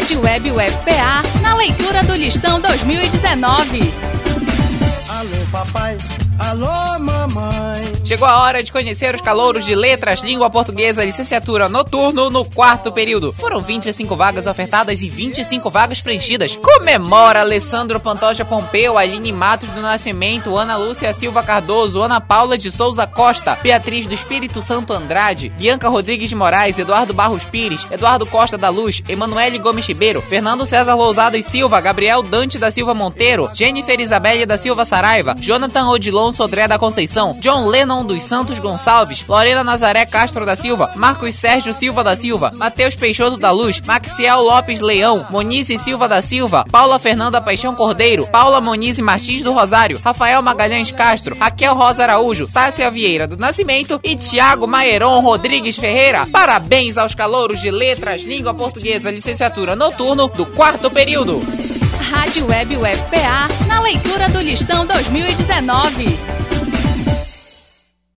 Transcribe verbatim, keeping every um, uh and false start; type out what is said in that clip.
Rádio Web U F P A, na leitura do Listão dois mil e dezenove. Alô, papai. Alô, mamãe. Chegou a hora de conhecer os calouros de Letras, Língua Portuguesa, Licenciatura Noturno no quarto período. Foram vinte e cinco vagas ofertadas e vinte e cinco vagas preenchidas. Comemora Alessandro Pantoja Pompeu, Aline Matos do Nascimento, Ana Lúcia Silva Cardoso, Ana Paula de Souza Costa, Beatriz do Espírito Santo Andrade, Bianca Rodrigues de Moraes, Eduardo Barros Pires, Eduardo Costa da Luz, Emanuele Gomes Ribeiro, Fernando César Lousada e Silva, Gabriel Dante da Silva Monteiro, Jennifer Isabelle da Silva Saraiva, Jonathan Odilon Sodré da Conceição, John Lennon dos Santos Gonçalves, Lorena Nazaré Castro da Silva, Marcos Sérgio Silva da Silva, Matheus Peixoto da Luz, Maxiel Lopes Leão, Monize Silva da Silva, Paula Fernanda Paixão Cordeiro, Paula Monize Martins do Rosário, Rafael Magalhães Castro, Raquel Rosa Araújo, Tássia Vieira do Nascimento e Tiago Maeron Rodrigues Ferreira. Parabéns aos calouros de Letras, Língua Portuguesa, Licenciatura Noturno do quarto período. Rádio Web U F P A, na leitura do Listão dois mil e dezenove.